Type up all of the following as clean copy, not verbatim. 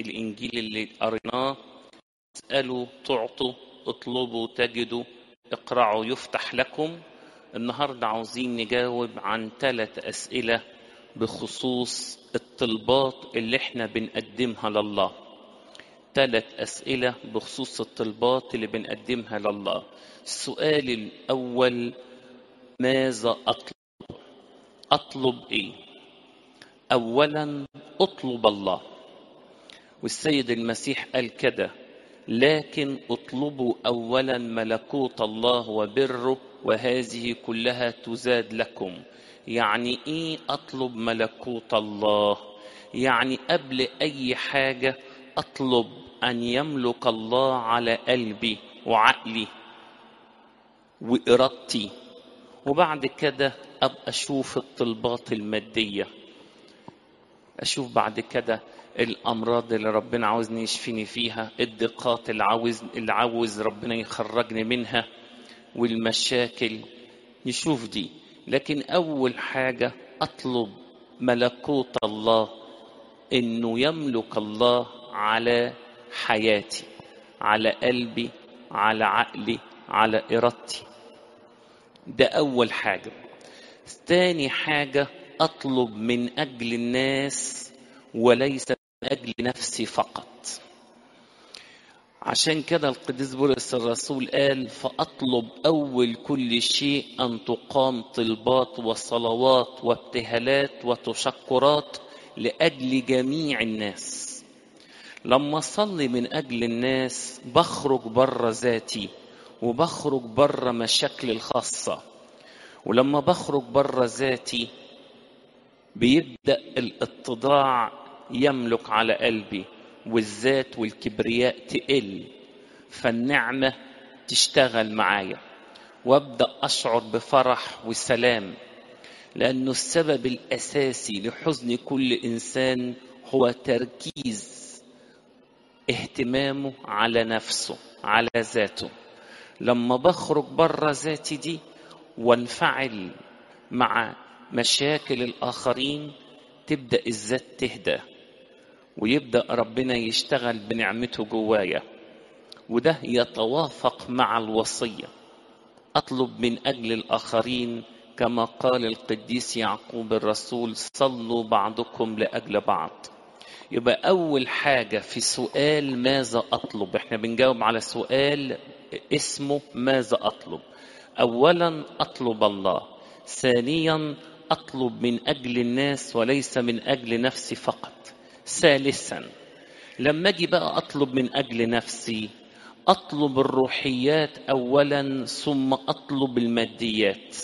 الإنجيل اللي قريناه، اسألوا تعطوا، اطلبوا تجدوا، اقرعوا يفتح لكم. النهاردة عاوزين نجاوب عن 3 أسئلة بخصوص الطلبات اللي احنا بنقدمها لله. 3 أسئلة بخصوص الطلبات اللي بنقدمها لله. السؤال الأول: ماذا أطلب؟ أطلب إيه؟ أولا أطلب الله، والسيد المسيح قال كده: لكن اطلبوا أولا ملكوت الله وبره وهذه كلها تزاد لكم. يعني إيه أطلب ملكوت الله؟ يعني قبل أي حاجة أطلب أن يملك الله على قلبي وعقلي وإرادتي، وبعد كده أبقى أشوف الطلبات المادية، أشوف بعد كده الأمراض اللي ربنا عاوزني يشفيني فيها، الضيقات اللي عاوز ربنا يخرجني منها، والمشاكل نشوف دي. لكن أول حاجة أطلب ملكوت الله، إنه يملك الله على حياتي، على قلبي، على عقلي، على إرادتي. ده أول حاجة. تاني حاجة أطلب من أجل الناس وليس من أجل نفسي فقط. عشان كده القديس بولس الرسول قال: فأطلب أول كل شيء أن تقام طلبات وصلوات وابتهالات وتشكرات لأجل جميع الناس. لما أصلي من أجل الناس بخرج بره ذاتي وبخرج بره مشاكلي الخاصة، ولما بخرج بره ذاتي بيبدأ الاتضاع يملك على قلبي، والذات والكبرياء تقل، فالنعمة تشتغل معايا، وابدأ أشعر بفرح وسلام. لأنه السبب الأساسي لحزن كل إنسان هو تركيز اهتمامه على نفسه، على ذاته. لما بخرج بره ذاتي دي وانفعل مع مشاكل الآخرين تبدأ الذات تهدى، ويبدأ ربنا يشتغل بنعمته جوايا، وده يتوافق مع الوصية: أطلب من أجل الآخرين كما قال القديس يعقوب الرسول: صلوا بعضكم لأجل بعض. يبقى أول حاجة في سؤال ماذا أطلب، احنا بنجاوب على سؤال اسمه ماذا أطلب. أولا أطلب الله، ثانيا أطلب من أجل الناس وليس من أجل نفسي فقط، ثالثا لما أجي بقى أطلب من أجل نفسي أطلب الروحيات أولا ثم أطلب الماديات.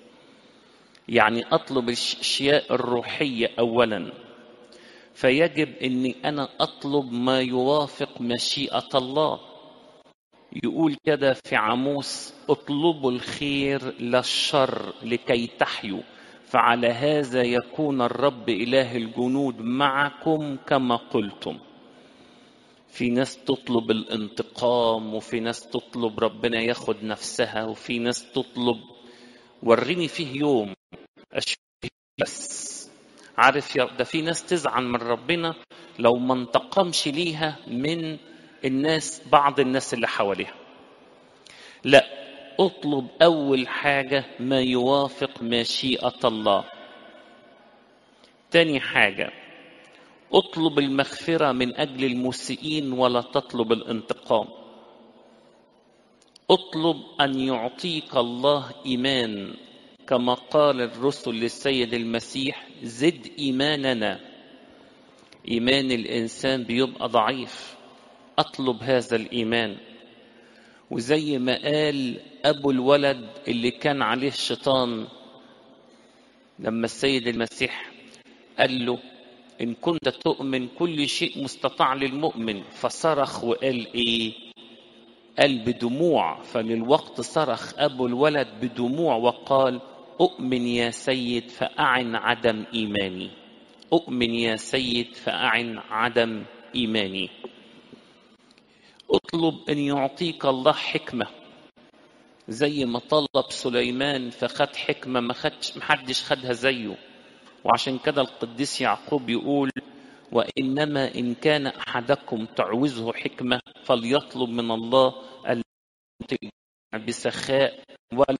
يعني أطلب الأشياء الروحية أولا، فيجب أني أنا أطلب ما يوافق مشيئة الله. يقول كده في عموس: اطلبوا الخير لا الشر لكي تحيوا، فعلى هذا يكون الرب إله الجنود معكم كما قلتم. في ناس تطلب الانتقام، وفي ناس تطلب ربنا ياخد نفسها، وفي ناس تطلب وريني فيه يوم أشوف بس. عارف ده في ناس تزعل من ربنا لو ما انتقمش ليها من الناس، بعض الناس اللي حواليها. لا، اطلب أول حاجة ما يوافق مشيئة الله. تاني حاجة اطلب المغفرة من أجل المسيئين ولا تطلب الانتقام. اطلب أن يعطيك الله إيمان كما قال الرسل للسيد المسيح: زد إيماننا. إيمان الإنسان بيبقى ضعيف، أطلب هذا الإيمان. وزي ما قال أبو الولد اللي كان عليه الشيطان لما السيد المسيح قال له: إن كنت تؤمن كل شيء مستطاع للمؤمن، فصرخ وقال إيه؟ قال بدموع. فللوقت صرخ أبو الولد بدموع وقال: أؤمن يا سيد فأعن عدم إيماني، أؤمن يا سيد فأعن عدم إيماني. اطلب أن يعطيك الله حكمة زي ما طلب سليمان فخد حكمة ما حدش خدها زيه. وعشان كده القديس يعقوب يقول: وإنما إن كان أحدكم تعوزه حكمة فليطلب من الله التي بسخاء ولا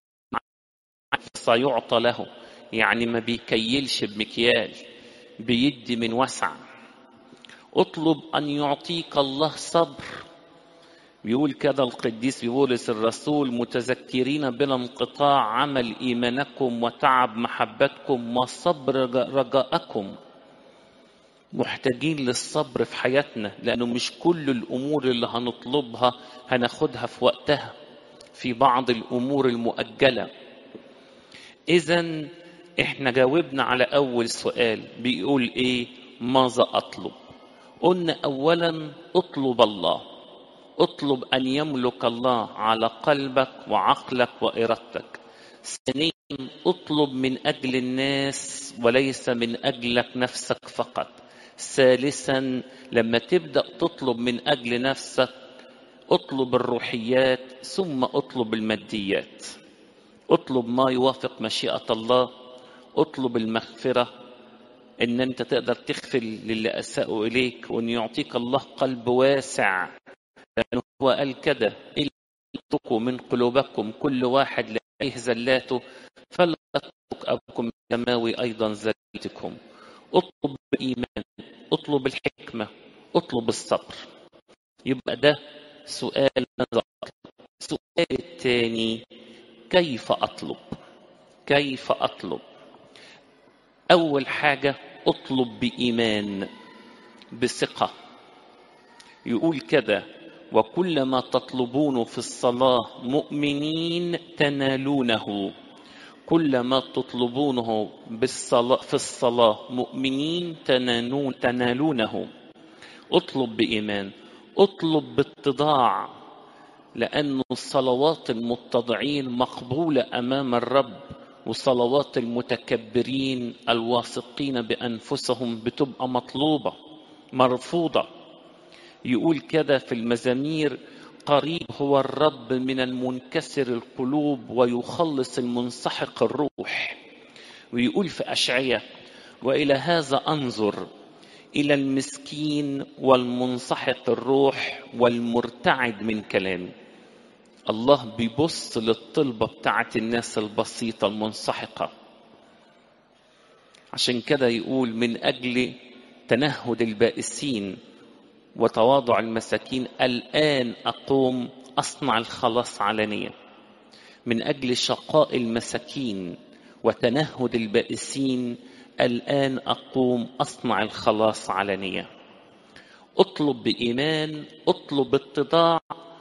سيعطى له. يعني ما بيكيلش بمكيال، بيدي من وسع. اطلب أن يعطيك الله صبر. بيقول كده القديس بولس الرسول: متذكرين بلا انقطاع عمل إيمانكم وتعب محبتكم وصبر رجاءكم. محتاجين للصبر في حياتنا، لأنه مش كل الأمور اللي هنطلبها هناخدها في وقتها، في بعض الأمور المؤجلة. إذن إحنا جاوبنا على أول سؤال بيقول إيه؟ ماذا أطلب؟ قلنا أولا اطلب الله، اطلب أن يملك الله على قلبك وعقلك وإرادتك. ثانيا اطلب من أجل الناس وليس من أجلك نفسك فقط. ثالثا لما تبدأ تطلب من أجل نفسك اطلب الروحيات ثم اطلب الماديات. اطلب ما يوافق مشيئة الله، اطلب المغفرة، ان انت تقدر تغفر للي اساءوا اليك، وان يعطيك الله قلب واسع، لانه هو قال كده: إلتقوا من قلوبكم كل واحد لأيه زلاته فلا تترك أبوكم السماوي أيضا زلتكم. اطلب الإيمان، اطلب الحكمة، اطلب الصبر. يبقى ده سؤال نظر. السؤال الثاني: كيف أطلب؟ كيف أطلب؟ أول حاجة اطلب بإيمان، بثقة. يقول كده: وكل ما تطلبون في الصلاة مؤمنين تنالونه. كل ما تطلبونه في الصلاة مؤمنين تنالونه. اطلب بإيمان، اطلب باتضاع، لأن الصلوات المتضعين مقبولة أمام الرب، وصلوات المتكبرين الواثقين بأنفسهم بتبقى مطلوبة مرفوضة. يقول كده في المزامير: قريب هو الرب من المنكسر القلوب ويخلص المنسحق الروح. ويقول في أشعياء: وإلى هذا أنظر، إلى المسكين والمنسحق الروح والمرتعد من كلامي. الله بيبص للطلبة بتاعت الناس البسيطة المنسحقة. عشان كده يقول: من أجل تنهد البائسين وتواضع المساكين الآن أقوم أصنع الخلاص علانية. من أجل شقاء المساكين وتنهد البائسين الآن أقوم أصنع الخلاص علانية. اطلب بإيمان، اطلب باتضاع،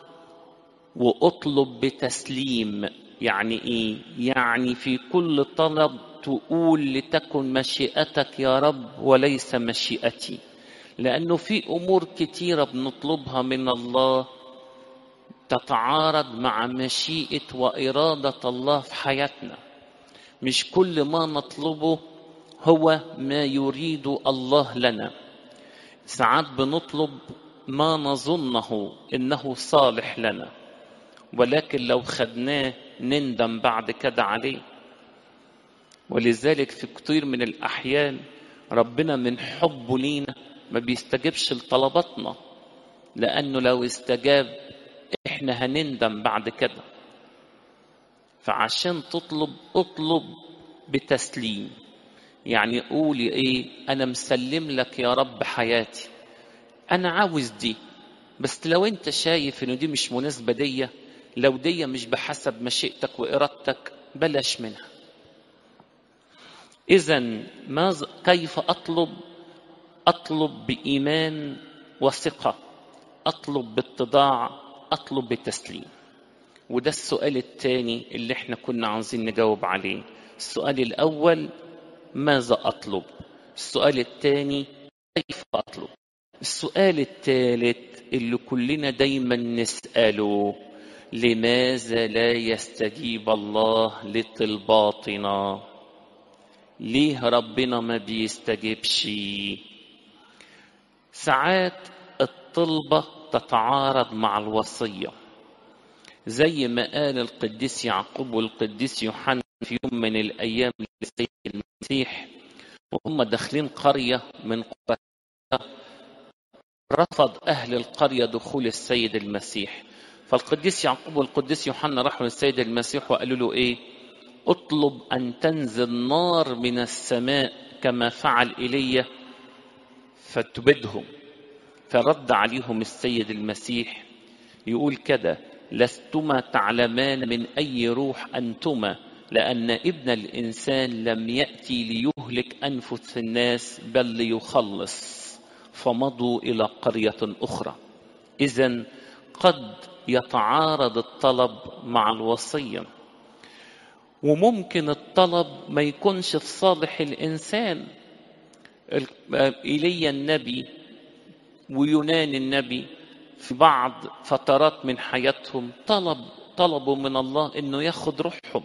واطلب بتسليم. يعني إيه؟ يعني في كل طلب تقول: لتكن مشيئتك يا رب وليس مشيئتي. لأنه في أمور كتيرة بنطلبها من الله تتعارض مع مشيئة وإرادة الله في حياتنا. مش كل ما نطلبه هو ما يريد الله لنا. ساعات بنطلب ما نظنه إنه صالح لنا، ولكن لو خدناه نندم بعد كده عليه. ولذلك في كتير من الأحيان ربنا من حبه لينا ما بيستجبش لطلباتنا، لأنه لو استجاب إحنا هنندم بعد كده. فعشان تطلب اطلب بتسليم. يعني قولي إيه؟ أنا مسلم لك يا رب حياتي، أنا عاوز دي، بس لو أنت شايف إنه دي مش مناسبة دي، لو دي مش بحسب مشيئتك وإرادتك، بلاش منها. إذن كيف أطلب؟ أطلب بإيمان وثقة، أطلب باتضاع، أطلب بتسليم. وده السؤال الثاني اللي احنا كنا عاوزين نجاوب عليه. السؤال الأول: ماذا أطلب؟ السؤال الثاني: كيف أطلب؟ السؤال الثالث اللي كلنا دايما نسأله: لماذا لا يستجيب الله لطلباتنا؟ ليه ربنا ما بيستجيبش؟ ساعات الطلبة تتعارض مع الوصية، زي ما قال القديس يعقوب والقديس يوحنا في يوم من الأيام للسيد المسيح وهم داخلين قرية من قرى رفض أهل القرية دخول السيد المسيح. فالقديس يعقوب والقديس يوحنا راحوا للسيد المسيح وقالوا له إيه؟ اطلب أن تنزل نار من السماء كما فعل إيليا فتبدهم. فرد عليهم السيد المسيح يقول كده: لستما تعلمان من أي روح أنتما، لأن ابن الإنسان لم يأتي ليهلك أنفس الناس بل ليخلص. فمضوا إلى قرية أخرى. إذن قد يتعارض الطلب مع الوصية، وممكن الطلب ما يكونش في صالح الإنسان. إيليا النبي ويونان النبي في بعض فترات من حياتهم طلبوا من الله إنه ياخد روحهم،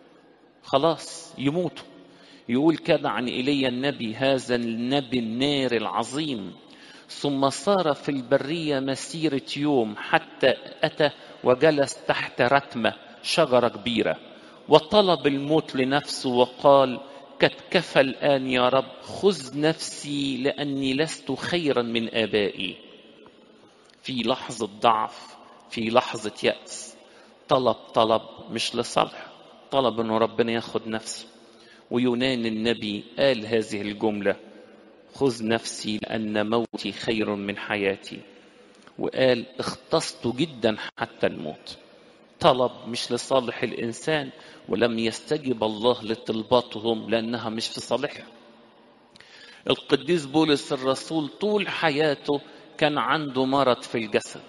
خلاص يموتوا. يقول كده عن إيليا النبي: هذا النبي النار العظيم ثم صار في البرية مسيرة يوم حتى أتى وجلس تحت رتمة شجرة كبيرة وطلب الموت لنفسه وقال: قد كفى الآن يا رب، خذ نفسي لأني لست خيرا من آبائي. في لحظة ضعف، في لحظة يأس، طلب مش لصالح، طلب أنه ربنا ياخد نفسه. ويونان النبي قال هذه الجملة: خذ نفسي لأن موتي خير من حياتي. وقال: اختصت جدا حتى الموت. طلب مش لصالح الإنسان، ولم يستجب الله لطلباتهم لأنها مش في صالحه. القديس بولس الرسول طول حياته كان عنده مرض في الجسد،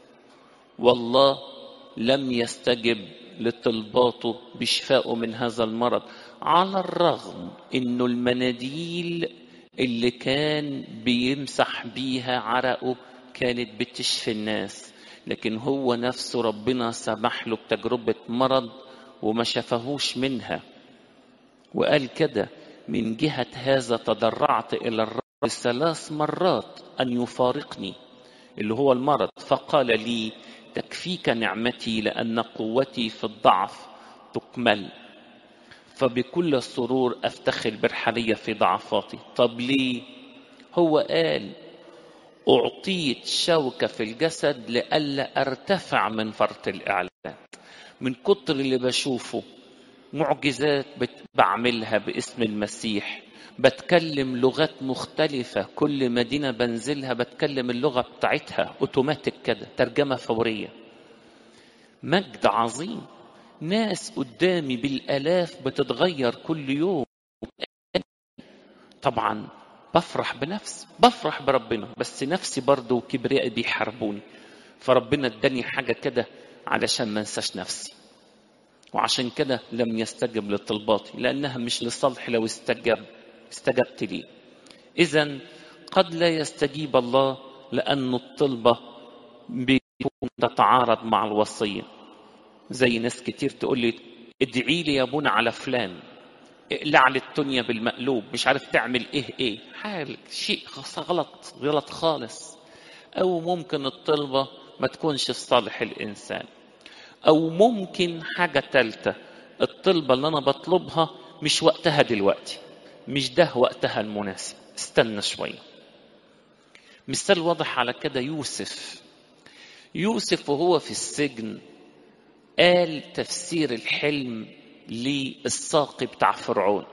والله لم يستجب لطلباته بشفائه من هذا المرض، على الرغم انه المناديل اللي كان بيمسح بيها عرقه كانت بتشفي الناس، لكن هو نفسه ربنا سمح له بتجربة مرض وما شفهوش منها. وقال كده: من جهة هذا تضرعت إلى الرب 3 مرات أن يفارقني، اللي هو المرض، فقال لي: تكفيك نعمتي لأن قوتي في الضعف تكمل. فبكل سرور أفتخر برحلية في ضعفاتي. طب ليه؟ هو قال: أعطيت شوكة في الجسد لألا أرتفع من فرط الإعلان. من كتر اللي بشوفه معجزات بعملها باسم المسيح، بتكلم لغات مختلفة، كل مدينة بنزلها بتكلم اللغة بتاعتها اوتوماتيك كده، ترجمة فورية. مجد عظيم، ناس قدامي بالآلاف بتتغير كل يوم. طبعا بفرح بنفسي، بفرح بربنا، بس نفسي برضو وكبريائي بيحاربوني، فربنا اداني حاجة كده علشان ما انساش نفسي. وعشان كده لم يستجب لطلباتي لأنها مش لصالح. لو استجبت لي. إذن قد لا يستجيب الله لأن الطلبة بتكون تتعارض مع الوصية. زي ناس كتير تقول لي: ادعي لي يا ابونا على فلان، اقلع لي الدنيا بالمقلوب، مش عارف تعمل ايه حال شيء غلط خالص. او ممكن الطلبة ما تكونش في صالح الانسان، او ممكن حاجة تالتة، الطلبة اللي انا بطلبها مش وقتها دلوقتي، مش ده وقتها المناسب، استنى شوية. مثال واضح على كده يوسف وهو في السجن قال تفسير الحلم للساقي بتاع فرعون،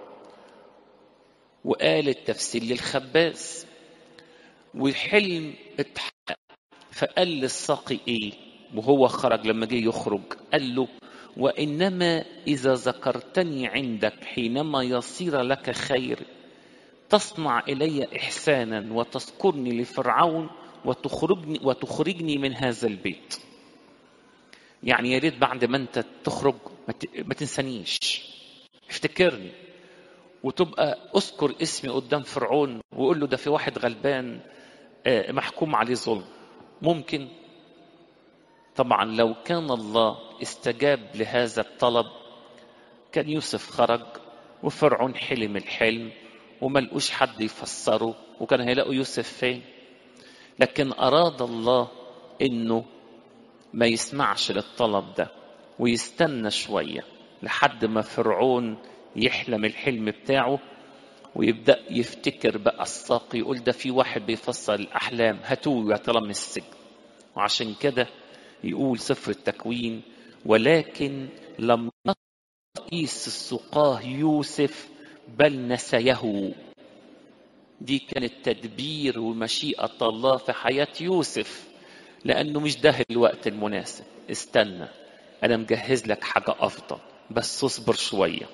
وقال التفسير للخباز، والحلم اتحقق. فقال للساقي ايه وهو خرج؟ لما جه يخرج قال له: وإنما إذا ذكرتني عندك حينما يصير لك خير تصنع إلي إحسانا وتذكرني لفرعون وتخرجني من هذا البيت. يعني يا ريت بعد ما انت تخرج ما تنسانيش، افتكرني وتبقى اذكر اسمي قدام فرعون وقول له ده في واحد غلبان محكوم عليه ظلم. ممكن طبعا لو كان الله استجاب لهذا الطلب كان يوسف خرج وفرعون حلم الحلم وما لقوش حد يفسره، وكان هيلاقوا يوسف فين. لكن أراد الله إنه ما يسمعش للطلب ده ويستنى شوية لحد ما فرعون يحلم الحلم بتاعه، ويبدأ يفتكر بقى الساقي، يقول ده في واحد بيفسر الأحلام، هاتوه ويطلع من السجن. وعشان كده يقول سفر التكوين: ولكن لم رئيس السقاه يوسف بل نسيه. دي كانت تدبير ومشيئة الله في حياة يوسف، لأنه مش ده الوقت المناسب، استنى، أنا مجهز لك حاجة أفضل، بس اصبر شوية.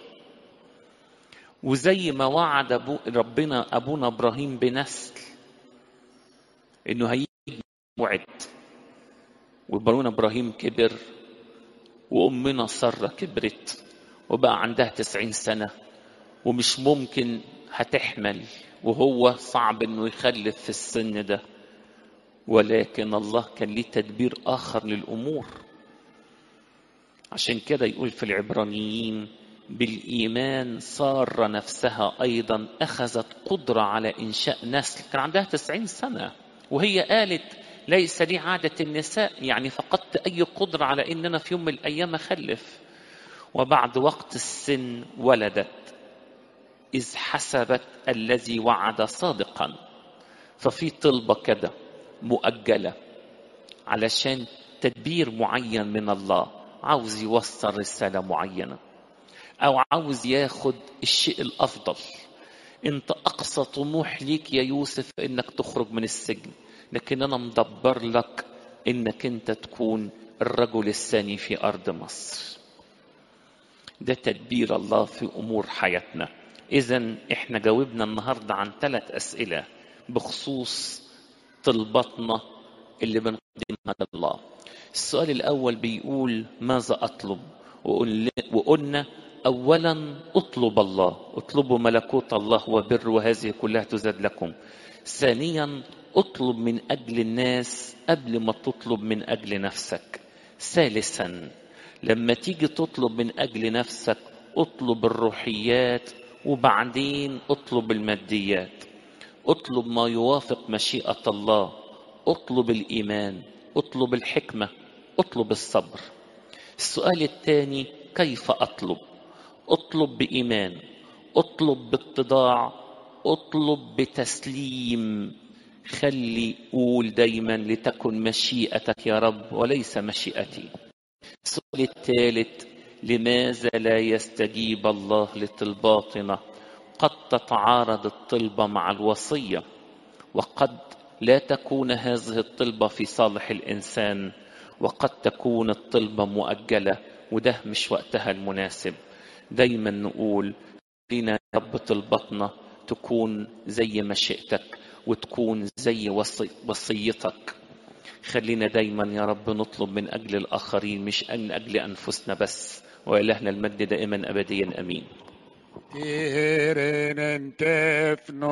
وزي ما وعد ربنا أبونا إبراهيم بنسل، إنه هيجي وعد، وابونا إبراهيم كبر، وأمنا سارة كبرت وبقى عندها 90 سنة، ومش ممكن هتحمل، وهو صعب إنه يخلف في السن ده. ولكن الله كان ليه تدبير آخر للأمور. عشان كده يقول في العبرانيين: بالإيمان سارة نفسها أيضا أخذت قدرة على إنشاء نسل. كان عندها 90 سنة وهي قالت: ليس لي عادة النساء، يعني فقدت أي قدرة على إن أنا في يوم من الأيام أخلف. وبعد وقت السن ولدت، إذ حسبت الذي وعد صادقا. ففي طلبة كده مؤجلة علشان تدبير معين من الله، عاوز يوصل رسالة معينة، أو عاوز ياخد الشيء الأفضل. انت أقصى طموح ليك يا يوسف إنك تخرج من السجن، لكن أنا مدبر لك إنك انت تكون الرجل الثاني في أرض مصر. ده تدبير الله في أمور حياتنا. إذن إحنا جاوبنا النهاردة عن 3 أسئلة بخصوص طلباتنا اللي بنقدمها لله. السؤال الأول بيقول: ماذا أطلب؟ وقلنا أولا اطلب الله، اطلبوا ملكوت الله وبر، وهذه كلها تزاد لكم. ثانيا اطلب من أجل الناس قبل ما تطلب من أجل نفسك. ثالثا لما تيجي تطلب من أجل نفسك اطلب الروحيات، وبعدين اطلب الماديات. اطلب ما يوافق مشيئة الله، اطلب الإيمان، اطلب الحكمة، اطلب الصبر. السؤال الثاني: كيف أطلب؟ اطلب بإيمان، اطلب باتضاع، اطلب بتسليم. خلي قول دايما: لتكن مشيئتك يا رب وليس مشيئتي. السؤال الثالث: لماذا لا يستجيب الله لطلباتنا؟ قد تتعارض الطلبة مع الوصية، وقد لا تكون هذه الطلبة في صالح الإنسان، وقد تكون الطلبة مؤجلة وده مش وقتها المناسب. دايما نقول: لنا يا رب طلبتنا تكون زي مشيئتك وتكون زي وصيتك. خلينا دايما يا رب نطلب من أجل الآخرين، مش من أجل أنفسنا بس. وإلهنا المجد دائما أبديا، أمين.